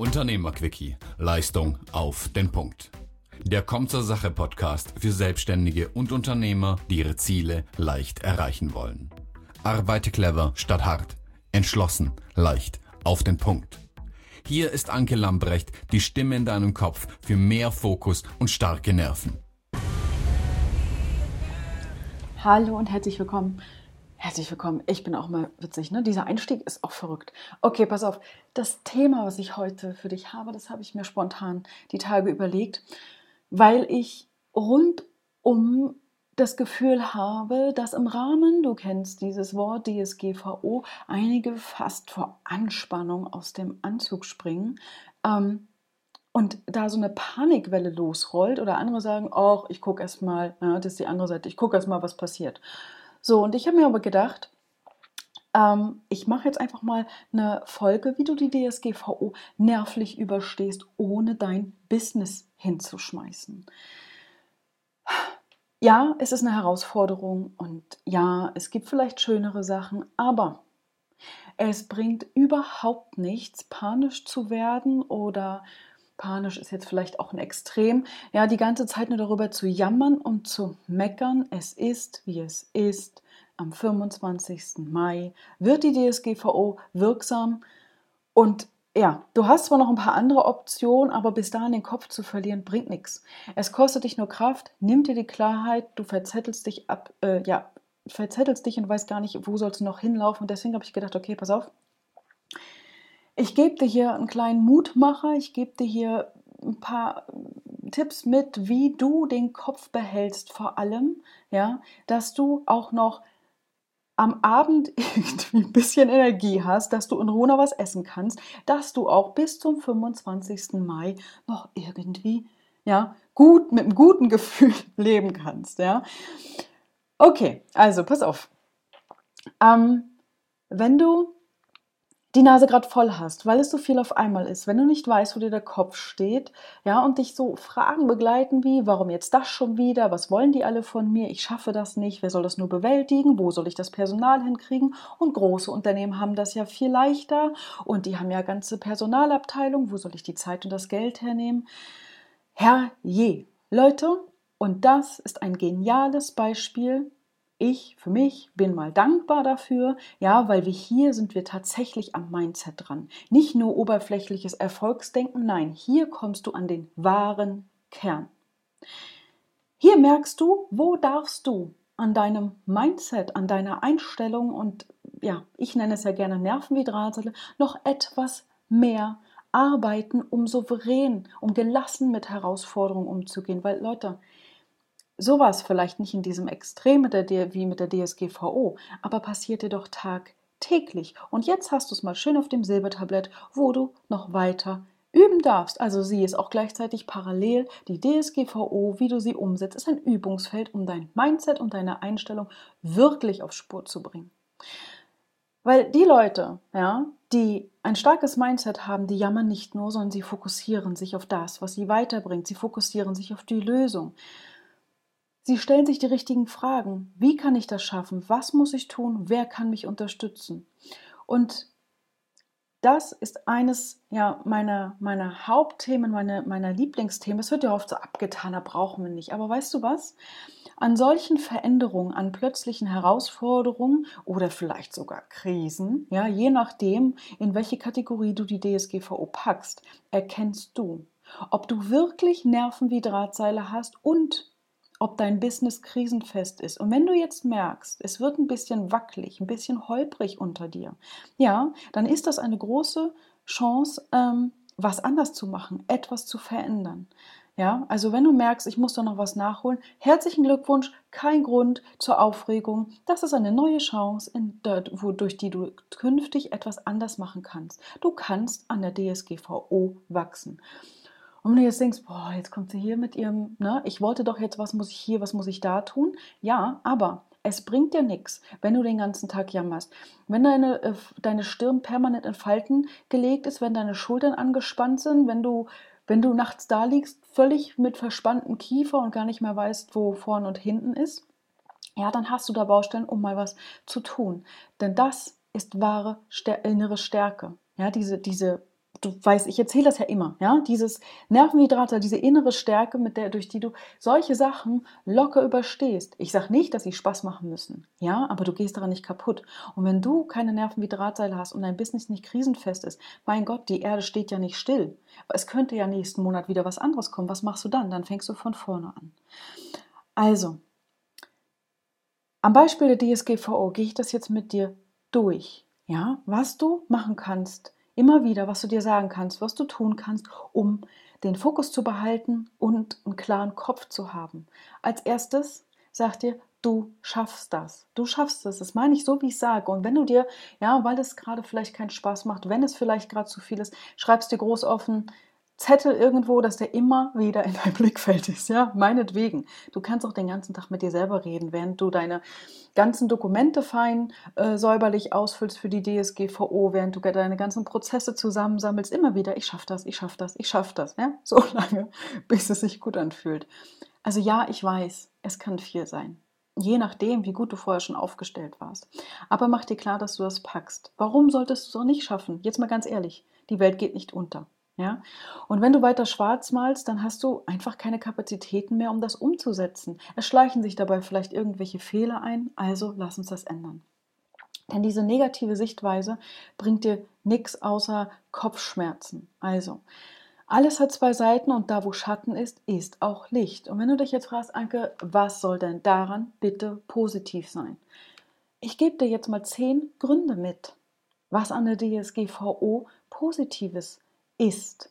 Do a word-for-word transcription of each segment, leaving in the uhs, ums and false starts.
Unternehmerquickie. Leistung auf den Punkt. Der Komm zur Sache Podcast für Selbstständige und Unternehmer, die ihre Ziele leicht erreichen wollen. Arbeite clever statt hart. Entschlossen, leicht, auf den Punkt. Hier ist Anke Lambrecht, die Stimme in deinem Kopf für mehr Fokus und starke Nerven. Hallo und herzlich willkommen. Herzlich willkommen. Ich bin auch mal witzig, ne? Dieser Einstieg ist auch verrückt. Okay, pass auf. Das Thema, was ich heute für dich habe, das habe ich mir spontan die Tage überlegt, weil ich rundum das Gefühl habe, dass im Rahmen, du kennst dieses Wort D S G V O, einige fast vor Anspannung aus dem Anzug springen ähm, und da so eine Panikwelle losrollt oder andere sagen, ach, ich gucke erst mal, ja, das ist die andere Seite, ich gucke erst mal, was passiert. So, und ich habe mir aber gedacht, ähm, ich mache jetzt einfach mal eine Folge, wie du die D S G V O nervlich überstehst, ohne dein Business hinzuschmeißen. Ja, es ist eine Herausforderung und ja, es gibt vielleicht schönere Sachen, aber es bringt überhaupt nichts, panisch zu werden oder panisch ist jetzt vielleicht auch ein Extrem, ja, die ganze Zeit nur darüber zu jammern und zu meckern. Es ist, wie es ist. Am fünfundzwanzigsten Mai wird die D S G V O wirksam und ja, du hast zwar noch ein paar andere Optionen, aber bis dahin den Kopf zu verlieren, bringt nichts. Es kostet dich nur Kraft, nimmt dir die Klarheit, du verzettelst dich ab, äh, ja, verzettelst dich und weißt gar nicht, wo sollst du noch hinlaufen. Und deswegen habe ich gedacht, okay, pass auf, ich gebe dir hier einen kleinen Mutmacher, ich gebe dir hier ein paar Tipps mit, wie du den Kopf behältst vor allem, ja, dass du auch noch am Abend irgendwie ein bisschen Energie hast, dass du in Ruhe noch was essen kannst, dass du auch bis zum fünfundzwanzigsten Mai noch irgendwie, ja, gut, mit einem guten Gefühl leben kannst, ja. Okay, also pass auf. Ähm, wenn du die Nase gerade voll hast, weil es so viel auf einmal ist, wenn du nicht weißt, wo dir der Kopf steht, ja, und dich so Fragen begleiten wie, warum jetzt das schon wieder, was wollen die alle von mir, ich schaffe das nicht, wer soll das nur bewältigen, wo soll ich das Personal hinkriegen, und große Unternehmen haben das ja viel leichter und die haben ja ganze Personalabteilungen, wo soll ich die Zeit und das Geld hernehmen? Herrje, Leute, und das ist ein geniales Beispiel. Ich, für mich, bin mal dankbar dafür, ja, weil wir hier sind wir tatsächlich am Mindset dran. Nicht nur oberflächliches Erfolgsdenken, nein, hier kommst du an den wahren Kern. Hier merkst du, wo darfst du an deinem Mindset, an deiner Einstellung und ja, ich nenne es ja gerne Nerven wie Drahtseile, noch etwas mehr arbeiten, um souverän, um gelassen mit Herausforderungen umzugehen, weil Leute, sowas vielleicht nicht in diesem Extrem mit der, wie mit der D S G V O, aber passiert dir doch tagtäglich. Und jetzt hast du es mal schön auf dem Silbertablett, wo du noch weiter üben darfst. Also sieh es auch gleichzeitig parallel. Die D S G V O, wie du sie umsetzt, ist ein Übungsfeld, um dein Mindset und deine Einstellung wirklich auf Spur zu bringen. Weil die Leute, ja, die ein starkes Mindset haben, die jammern nicht nur, sondern sie fokussieren sich auf das, was sie weiterbringt. Sie fokussieren sich auf die Lösung. Sie stellen sich die richtigen Fragen. Wie kann ich das schaffen? Was muss ich tun? Wer kann mich unterstützen? Und das ist eines ja, meiner, meiner Hauptthemen, meine, meiner Lieblingsthemen. Es wird ja oft so abgetan, da brauchen wir nicht. Aber weißt du was? An solchen Veränderungen, an plötzlichen Herausforderungen oder vielleicht sogar Krisen, ja, je nachdem, in welche Kategorie du die D S G V O packst, erkennst du, ob du wirklich Nerven wie Drahtseile hast und ob dein Business krisenfest ist. Und wenn du jetzt merkst, es wird ein bisschen wackelig, ein bisschen holprig unter dir, ja, dann ist das eine große Chance, ähm, was anders zu machen, etwas zu verändern. Ja, also wenn du merkst, ich muss da noch was nachholen, herzlichen Glückwunsch, kein Grund zur Aufregung. Das ist eine neue Chance, in der, wo, durch die du künftig etwas anders machen kannst. Du kannst an der D S G V O wachsen. Und wenn du jetzt denkst, boah, jetzt kommt sie hier mit ihrem, ne, ich wollte doch jetzt, was muss ich hier, was muss ich da tun? Ja, aber es bringt dir nichts, wenn du den ganzen Tag jammerst. Wenn deine, äh, deine Stirn permanent in Falten gelegt ist, wenn deine Schultern angespannt sind, wenn du, wenn du nachts da liegst, völlig mit verspanntem Kiefer und gar nicht mehr weißt, wo vorn und hinten ist, ja, dann hast du da Baustellen, um mal was zu tun. Denn das ist wahre innere Stärke. Ja, diese, diese du weißt, ich erzähle das ja immer, ja, dieses Nervenhydrate, diese innere Stärke, mit der, durch die du solche Sachen locker überstehst. Ich sage nicht, dass sie Spaß machen müssen, ja, aber du gehst daran nicht kaputt. Und wenn du keine Nervenhydratseile hast und dein Business nicht krisenfest ist, mein Gott, die Erde steht ja nicht still. Es könnte ja nächsten Monat wieder was anderes kommen. Was machst du dann? Dann fängst du von vorne an. Also, am Beispiel der D S G V O gehe ich das jetzt mit dir durch, ja, was du machen kannst, immer wieder, was du dir sagen kannst, was du tun kannst, um den Fokus zu behalten und einen klaren Kopf zu haben. Als erstes sag dir, du schaffst das. Du schaffst es. Das meine ich so, wie ich sage. Und wenn du dir, ja, weil es gerade vielleicht keinen Spaß macht, wenn es vielleicht gerade zu viel ist, schreibst dir groß auf einen Zettel irgendwo, dass der immer wieder in dein Blickfeld ist, ja, meinetwegen. Du kannst auch den ganzen Tag mit dir selber reden, während du deine ganzen Dokumente fein äh, säuberlich ausfüllst für die D S G V O, während du deine ganzen Prozesse zusammensammelst, immer wieder, ich schaff das, ich schaff das, ich schaff das, ja, so lange, bis es sich gut anfühlt. Also ja, ich weiß, es kann viel sein, je nachdem, wie gut du vorher schon aufgestellt warst. Aber mach dir klar, dass du das packst. Warum solltest du es auch nicht schaffen? Jetzt mal ganz ehrlich, die Welt geht nicht unter. Ja? Und wenn du weiter schwarz malst, dann hast du einfach keine Kapazitäten mehr, um das umzusetzen. Es schleichen sich dabei vielleicht irgendwelche Fehler ein, also lass uns das ändern. Denn diese negative Sichtweise bringt dir nichts außer Kopfschmerzen. Also, alles hat zwei Seiten und da, wo Schatten ist, ist auch Licht. Und wenn du dich jetzt fragst, Anke, was soll denn daran bitte positiv sein? Ich gebe dir jetzt mal zehn Gründe mit, was an der D S G V O Positives ist.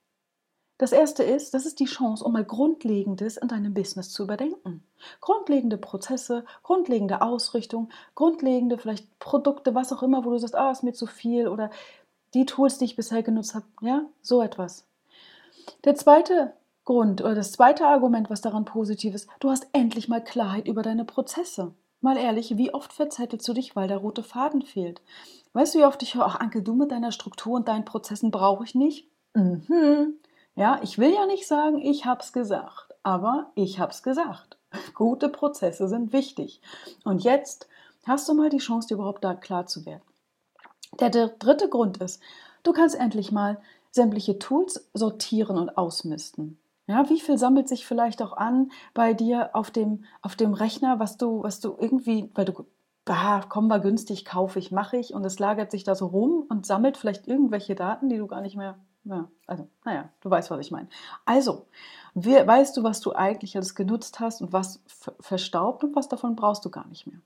Das erste ist, das ist die Chance, um mal Grundlegendes in deinem Business zu überdenken. Grundlegende Prozesse, grundlegende Ausrichtung, grundlegende vielleicht Produkte, was auch immer, wo du sagst, ah, ist mir zu viel oder die Tools, die ich bisher genutzt habe, ja, so etwas. Der zweite Grund oder das zweite Argument, was daran positiv ist, du hast endlich mal Klarheit über deine Prozesse. Mal ehrlich, wie oft verzettelst du dich, weil der rote Faden fehlt? Weißt du, wie oft ich höre, ach Anke, du mit deiner Struktur und deinen Prozessen brauche ich nicht? Mhm. Ja, ich will ja nicht sagen, ich hab's gesagt, aber ich hab's gesagt. Gute Prozesse sind wichtig. Und jetzt hast du mal die Chance, dir überhaupt da klar zu werden. Der dritte Grund ist, du kannst endlich mal sämtliche Tools sortieren und ausmisten. Ja, wie viel sammelt sich vielleicht auch an bei dir auf dem, auf dem Rechner, was du, was du irgendwie, weil du, ah, komm mal günstig, kaufe ich, mache ich und es lagert sich da so rum und sammelt vielleicht irgendwelche Daten, die du gar nicht mehr, ja, also, naja, du weißt, was ich meine. Also, we, weißt du, was du eigentlich alles genutzt hast und was verstaubt und was davon brauchst du gar nicht mehr.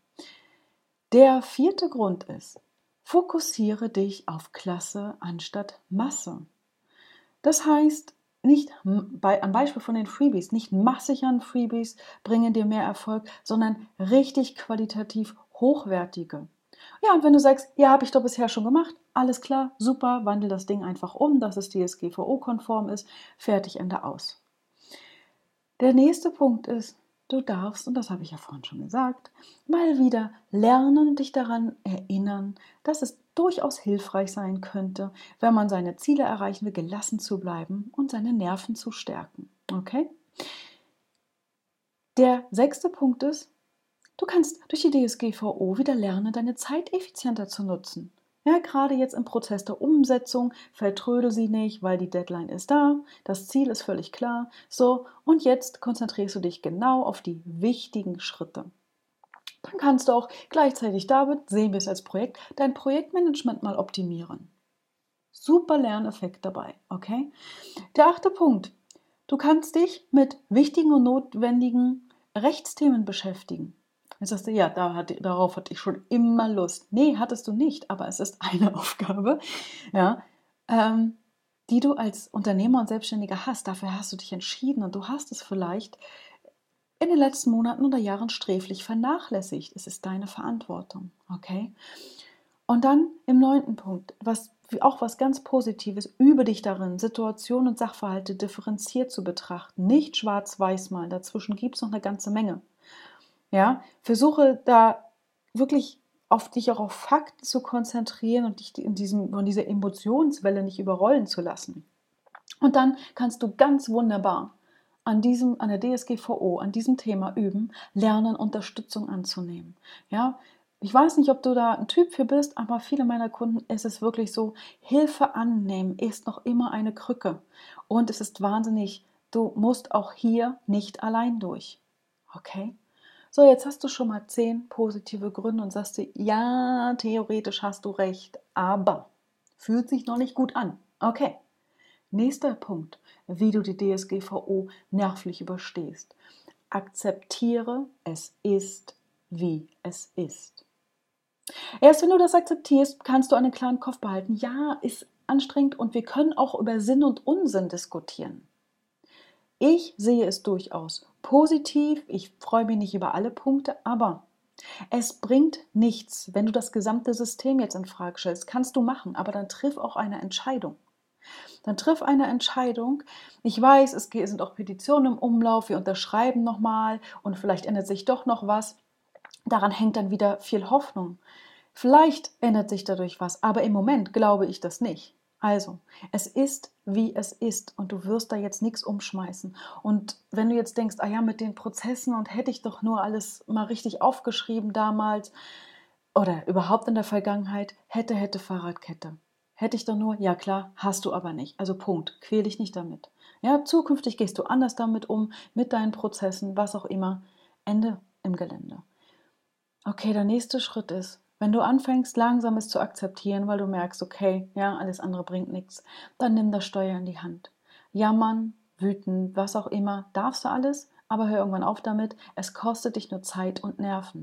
Der vierte Grund ist, fokussiere dich auf Klasse anstatt Masse. Das heißt, nicht bei, am Beispiel von den Freebies, nicht massig an Freebies bringen dir mehr Erfolg, sondern richtig qualitativ hochwertige. Ja, und wenn du sagst, ja, habe ich doch bisher schon gemacht, alles klar, super, wandel das Ding einfach um, dass es D S G V O-konform ist, fertig, Ende aus. Der nächste Punkt ist, du darfst, und das habe ich ja vorhin schon gesagt, mal wieder lernen und dich daran erinnern, dass es durchaus hilfreich sein könnte, wenn man seine Ziele erreichen will, gelassen zu bleiben und seine Nerven zu stärken. Okay? Der sechste Punkt ist, du kannst durch die D S G V O wieder lernen, deine Zeit effizienter zu nutzen. Ja, gerade jetzt im Prozess der Umsetzung, vertrödel sie nicht, weil die Deadline ist da, das Ziel ist völlig klar. So, und jetzt konzentrierst du dich genau auf die wichtigen Schritte. Dann kannst du auch gleichzeitig damit, sehen wir es als Projekt, dein Projektmanagement mal optimieren. Super Lerneffekt dabei, okay? Der achte Punkt, du kannst dich mit wichtigen und notwendigen Rechtsthemen beschäftigen. Jetzt sagst du, ja, da hatte, darauf hatte ich schon immer Lust. Nee, hattest du nicht, aber es ist eine Aufgabe, ja, ähm, die du als Unternehmer und Selbstständiger hast. Dafür hast du dich entschieden und du hast es vielleicht in den letzten Monaten oder Jahren sträflich vernachlässigt. Es ist deine Verantwortung, okay? Und dann im neunten Punkt, was auch was ganz Positives, übe dich darin, Situationen und Sachverhalte differenziert zu betrachten, nicht schwarz-weiß malen, dazwischen gibt es noch eine ganze Menge. Ja, versuche da wirklich auf dich auch auf Fakten zu konzentrieren und dich in diesem, von dieser Emotionswelle nicht überrollen zu lassen. Und dann kannst du ganz wunderbar an diesem, an der D S G V O, an diesem Thema üben, lernen, Unterstützung anzunehmen. Ja, Ich weiß nicht, ob du da ein Typ für bist, aber viele meiner Kunden ist es wirklich so, Hilfe annehmen ist noch immer eine Krücke. Und es ist wahnsinnig, du musst auch hier nicht allein durch. Okay? So, jetzt hast du schon mal zehn positive Gründe und sagst dir, ja, theoretisch hast du recht, aber fühlt sich noch nicht gut an. Okay. Nächster Punkt, wie du die D S G V O nervlich überstehst. Akzeptiere, es ist, wie es ist. Erst wenn du das akzeptierst, kannst du einen klaren Kopf behalten. Ja, ist anstrengend und wir können auch über Sinn und Unsinn diskutieren. Ich sehe es durchaus positiv, ich freue mich nicht über alle Punkte, aber es bringt nichts, wenn du das gesamte System jetzt in Frage stellst. Kannst du machen, aber dann triff auch eine Entscheidung. Dann triff eine Entscheidung. Ich weiß, es sind auch Petitionen im Umlauf, wir unterschreiben nochmal und vielleicht ändert sich doch noch was. Daran hängt dann wieder viel Hoffnung. Vielleicht ändert sich dadurch was, aber im Moment glaube ich das nicht. Also, es ist, wie es ist und du wirst da jetzt nichts umschmeißen. Und wenn du jetzt denkst, ah ja, mit den Prozessen und hätte ich doch nur alles mal richtig aufgeschrieben damals oder überhaupt in der Vergangenheit, hätte, hätte Fahrradkette. Hätte ich doch nur, ja klar, hast du aber nicht. Also Punkt, quäl dich nicht damit. Ja, zukünftig gehst du anders damit um, mit deinen Prozessen, was auch immer. Ende im Gelände. Okay, der nächste Schritt ist, wenn du anfängst, langsam es zu akzeptieren, weil du merkst, okay, ja, alles andere bringt nichts, dann nimm das Steuer in die Hand. Jammern, wütend, was auch immer, darfst du alles, aber hör irgendwann auf damit. Es kostet dich nur Zeit und Nerven.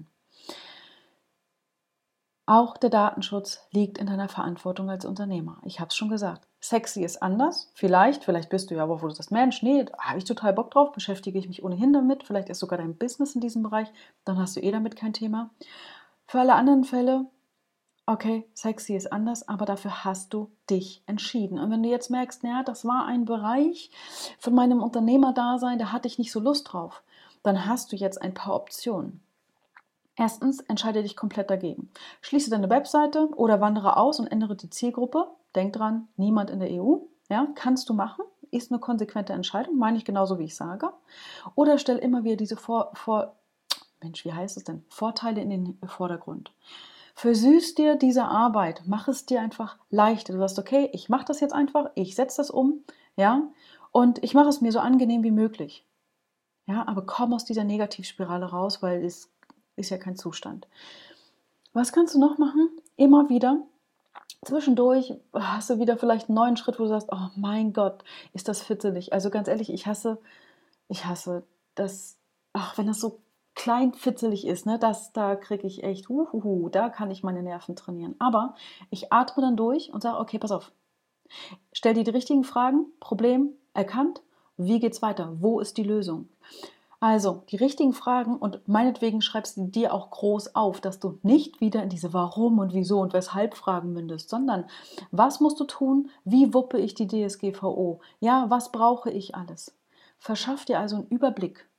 Auch der Datenschutz liegt in deiner Verantwortung als Unternehmer. Ich habe es schon gesagt. Sexy ist anders. Vielleicht, vielleicht bist du ja, aber wo du sagst, Mensch, nee, da habe ich total Bock drauf, beschäftige ich mich ohnehin damit. Vielleicht ist sogar dein Business in diesem Bereich, dann hast du eh damit kein Thema. Für alle anderen Fälle, okay, sexy ist anders, aber dafür hast du dich entschieden. Und wenn du jetzt merkst, naja, das war ein Bereich von meinem Unternehmerdasein, da hatte ich nicht so Lust drauf, dann hast du jetzt ein paar Optionen. Erstens, entscheide dich komplett dagegen. Schließe deine Webseite oder wandere aus und ändere die Zielgruppe. Denk dran, niemand in der E U. Ja, kannst du machen, ist eine konsequente Entscheidung, meine ich genauso, wie ich sage. Oder stell immer wieder diese Vor, Vor Mensch, wie heißt es denn? Vorteile in den Vordergrund. Versüß dir diese Arbeit, mach es dir einfach leichter. Du sagst, okay, ich mache das jetzt einfach, ich setze das um, ja, und ich mache es mir so angenehm wie möglich. Ja, aber komm aus dieser Negativspirale raus, weil es ist ja kein Zustand. Was kannst du noch machen? Immer wieder. Zwischendurch hast du wieder vielleicht einen neuen Schritt, wo du sagst, oh mein Gott, ist das fitzelig. Also ganz ehrlich, ich hasse, ich hasse das, ach, wenn das so klein fitzelig ist, ne, das, da kriege ich echt, huhuhu, da kann ich meine Nerven trainieren. Aber ich atme dann durch und sage, okay, pass auf. Stell dir die richtigen Fragen, Problem erkannt, wie geht's weiter? Wo ist die Lösung? Also, die richtigen Fragen und meinetwegen schreibst du dir auch groß auf, dass du nicht wieder in diese Warum und Wieso und Weshalb Fragen mündest, sondern was musst du tun? Wie wuppe ich die D S G V O? Ja, was brauche ich alles? Verschaff dir also einen Überblick.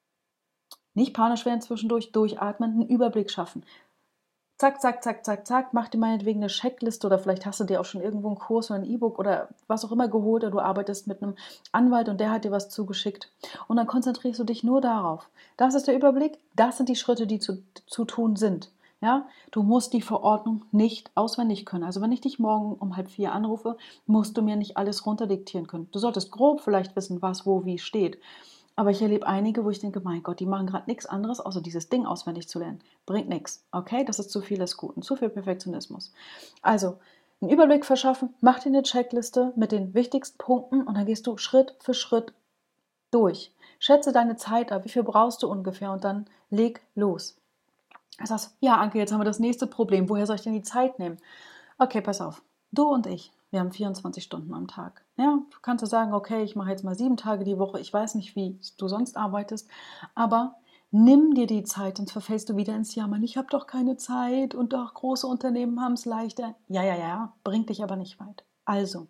Nicht panisch werden zwischendurch, durchatmen, einen Überblick schaffen. Zack, zack, zack, zack, zack, mach dir meinetwegen eine Checkliste oder vielleicht hast du dir auch schon irgendwo einen Kurs oder ein E-Book oder was auch immer geholt oder du arbeitest mit einem Anwalt und der hat dir was zugeschickt. Und dann konzentrierst du dich nur darauf. Das ist der Überblick, das sind die Schritte, die zu, zu tun sind. Ja, du musst die Verordnung nicht auswendig können. Also wenn ich dich morgen um halb vier anrufe, musst du mir nicht alles runterdiktieren können. Du solltest grob vielleicht wissen, was wo wie steht. Aber ich erlebe einige, wo ich denke, mein Gott, die machen gerade nichts anderes, außer dieses Ding auswendig zu lernen. Bringt nichts, okay? Das ist zu viel des Guten, zu viel Perfektionismus. Also, einen Überblick verschaffen, mach dir eine Checkliste mit den wichtigsten Punkten und dann gehst du Schritt für Schritt durch. Schätze deine Zeit ab, wie viel brauchst du ungefähr und dann leg los. Du sagst, ja Anke, jetzt haben wir das nächste Problem, woher soll ich denn die Zeit nehmen? Okay, pass auf, du und ich. Wir haben vierundzwanzig Stunden am Tag. Ja, du kannst du sagen, okay, ich mache jetzt mal sieben Tage die Woche. Ich weiß nicht, wie du sonst arbeitest, aber nimm dir die Zeit, sonst verfällst du wieder ins Jammern. Ich habe doch keine Zeit und doch große Unternehmen haben es leichter. Ja, ja, ja, bringt dich aber nicht weit. Also,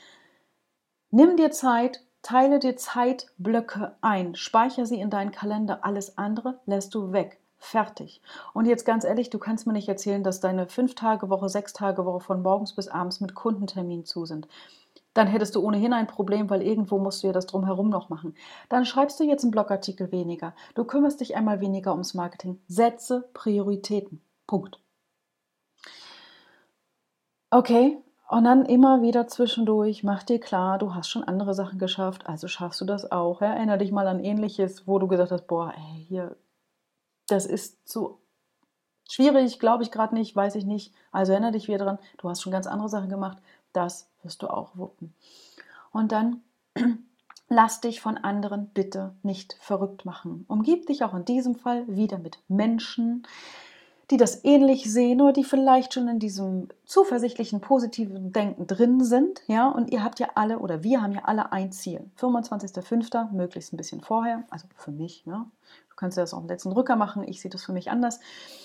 nimm dir Zeit, teile dir Zeitblöcke ein, speichere sie in deinen Kalender. Alles andere lässt du weg. Fertig. Und jetzt ganz ehrlich, du kannst mir nicht erzählen, dass deine fünf-Tage-Woche, sechs-Tage-Woche von morgens bis abends mit Kundenterminen zu sind. Dann hättest du ohnehin ein Problem, weil irgendwo musst du ja das drumherum noch machen. Dann schreibst du jetzt einen Blogartikel weniger. Du kümmerst dich einmal weniger ums Marketing. Setze Prioritäten. Punkt. Okay, und dann immer wieder zwischendurch, mach dir klar, du hast schon andere Sachen geschafft, also schaffst du das auch. Ja? Erinnere dich mal an Ähnliches, wo du gesagt hast, boah, ey, hier, das ist zu schwierig, glaube ich gerade nicht, weiß ich nicht. Also erinnere dich wieder dran, du hast schon ganz andere Sachen gemacht, das wirst du auch wuppen. Und dann lass dich von anderen bitte nicht verrückt machen. Umgib dich auch in diesem Fall wieder mit Menschen, die das ähnlich sehen oder die vielleicht schon in diesem zuversichtlichen, positiven Denken drin sind. Ja? Und ihr habt ja alle, oder wir haben ja alle ein Ziel. fünfundzwanzigster fünfter, möglichst ein bisschen vorher, also für mich. Ne? Du kannst ja das auf den letzten Drücker machen, ich sehe das für mich anders.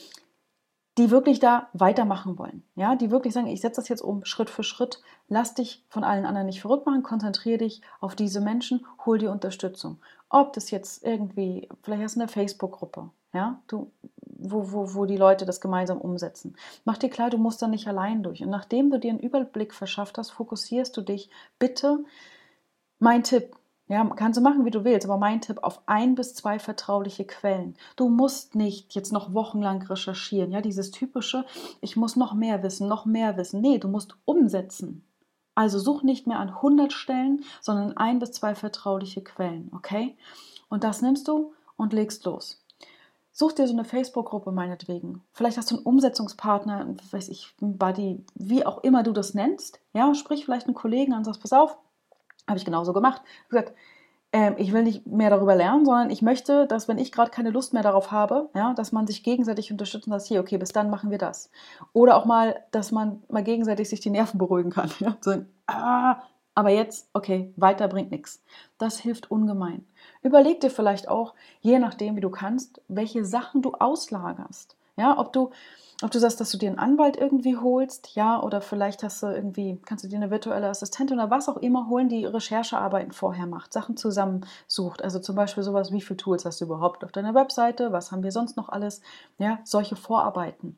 Die wirklich da weitermachen wollen. Ja? Die wirklich sagen, ich setze das jetzt um, Schritt für Schritt. Lass dich von allen anderen nicht verrückt machen, konzentriere dich auf diese Menschen, hol dir Unterstützung. Ob das jetzt irgendwie, vielleicht hast du eine Facebook-Gruppe, ja, du, wo, wo, wo die Leute das gemeinsam umsetzen. Mach dir klar, du musst da nicht allein durch. Und nachdem du dir einen Überblick verschafft hast, fokussierst du dich bitte, mein Tipp, ja, kannst du machen, wie du willst, aber mein Tipp, auf ein bis zwei vertrauliche Quellen. Du musst nicht jetzt noch wochenlang recherchieren, ja, dieses typische, ich muss noch mehr wissen, noch mehr wissen. Nee, du musst umsetzen. Also such nicht mehr an hundert Stellen, sondern ein bis zwei vertrauliche Quellen, okay? Und das nimmst du und legst los. Such dir so eine Facebook-Gruppe meinetwegen. Vielleicht hast du einen Umsetzungspartner, weiß ich, einen Buddy, wie auch immer du das nennst. Ja, sprich vielleicht einen Kollegen an und sagst, pass auf, habe ich genauso gemacht. Ich habe gesagt, ähm, ich will nicht mehr darüber lernen, sondern ich möchte, dass wenn ich gerade keine Lust mehr darauf habe, ja, dass man sich gegenseitig unterstützt und sagt, hier, okay, bis dann machen wir das. Oder auch mal, dass man mal gegenseitig sich die Nerven beruhigen kann. Ja? So, ah, aber jetzt, okay, weiter bringt nichts. Das hilft ungemein. Überleg dir vielleicht auch, je nachdem, wie du kannst, welche Sachen du auslagerst. Ja, ob du, ob du sagst, dass du dir einen Anwalt irgendwie holst, ja, oder vielleicht hast du irgendwie, kannst du dir eine virtuelle Assistentin oder was auch immer holen, die Recherchearbeiten vorher macht, Sachen zusammensucht. Also zum Beispiel sowas, wie viele Tools hast du überhaupt auf deiner Webseite, was haben wir sonst noch alles, ja, solche Vorarbeiten.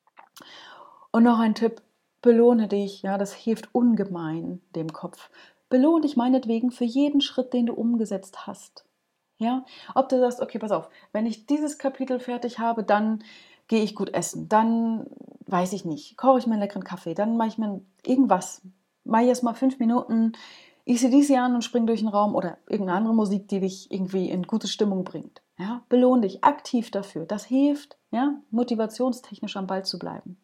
Und noch ein Tipp, belohne dich, ja, das hilft ungemein dem Kopf. Belohne dich meinetwegen für jeden Schritt, den du umgesetzt hast. Ja, ob du sagst, okay, pass auf, wenn ich dieses Kapitel fertig habe, dann gehe ich gut essen, dann, weiß ich nicht, koche ich mir einen leckeren Kaffee, dann mache ich mir irgendwas, mache ich erst mal fünf Minuten A C D C an und springe durch den Raum oder irgendeine andere Musik, die dich irgendwie in gute Stimmung bringt. Ja, belohne dich aktiv dafür, das hilft, ja, motivationstechnisch am Ball zu bleiben.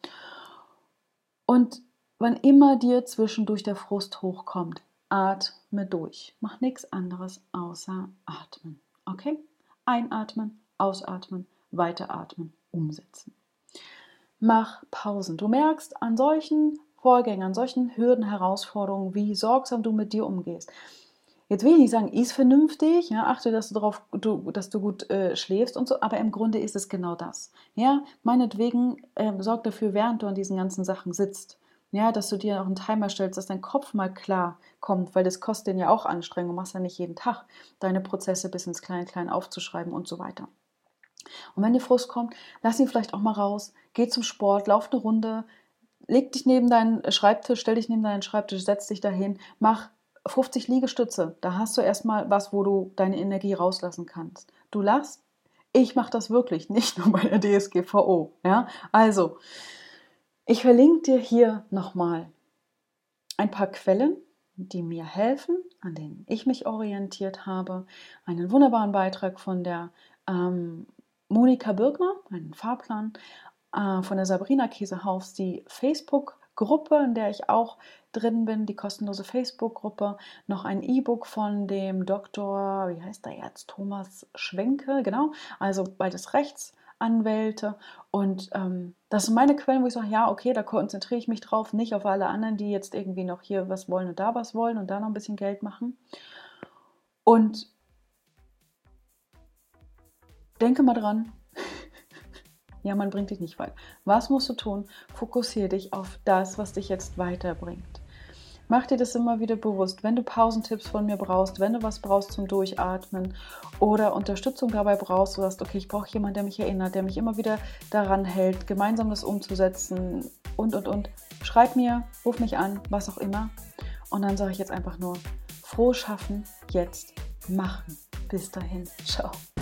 Und wann immer dir zwischendurch der Frust hochkommt, atme durch. Mach nichts anderes außer atmen. Okay? Einatmen, ausatmen, weiteratmen, umsetzen. Mach Pausen. Du merkst an solchen Vorgängen, an solchen Hürden, Herausforderungen, wie sorgsam du mit dir umgehst. Jetzt will ich nicht sagen, iss vernünftig, ja, achte, dass du darauf, du, dass du gut äh, schläfst und so, aber im Grunde ist es genau das. Ja, meinetwegen äh, sorg dafür, während du an diesen ganzen Sachen sitzt, ja, dass du dir auch einen Timer stellst, dass dein Kopf mal klar kommt, weil das kostet den ja auch Anstrengung, du machst ja nicht jeden Tag deine Prozesse bis ins Klein-Klein aufzuschreiben und so weiter. Und wenn dir Frust kommt, lass ihn vielleicht auch mal raus, geh zum Sport, lauf eine Runde, leg dich neben deinen Schreibtisch, stell dich neben deinen Schreibtisch, setz dich dahin, mach fünfzig Liegestütze, da hast du erstmal was, wo du deine Energie rauslassen kannst. Du lachst, ich mache das wirklich, nicht nur bei der D S G V O. Ja? Also, ich verlinke dir hier nochmal ein paar Quellen, die mir helfen, an denen ich mich orientiert habe. Einen wunderbaren Beitrag von der ähm, Monika Birgner, einen Fahrplan, äh, von der Sabrina Käsehaus, die Facebook-Gruppe, in der ich auch drin bin, die kostenlose Facebook-Gruppe, noch ein E-Book von dem Doktor, wie heißt der jetzt, Thomas Schwenke, genau, also beides Rechtsanwälte und ähm, das sind meine Quellen, wo ich sage, ja, okay, da konzentriere ich mich drauf, nicht auf alle anderen, die jetzt irgendwie noch hier was wollen und da was wollen und da noch ein bisschen Geld machen. Und denke mal dran, ja, man bringt dich nicht weit. Was musst du tun? Fokussiere dich auf das, was dich jetzt weiterbringt. Mach dir das immer wieder bewusst, wenn du Pausentipps von mir brauchst, wenn du was brauchst zum Durchatmen oder Unterstützung dabei brauchst, du sagst, okay, ich brauche jemanden, der mich erinnert, der mich immer wieder daran hält, gemeinsam das umzusetzen und, und, und. Schreib mir, ruf mich an, was auch immer. Und dann sage ich jetzt einfach nur, frohes Schaffen, jetzt machen. Bis dahin, ciao.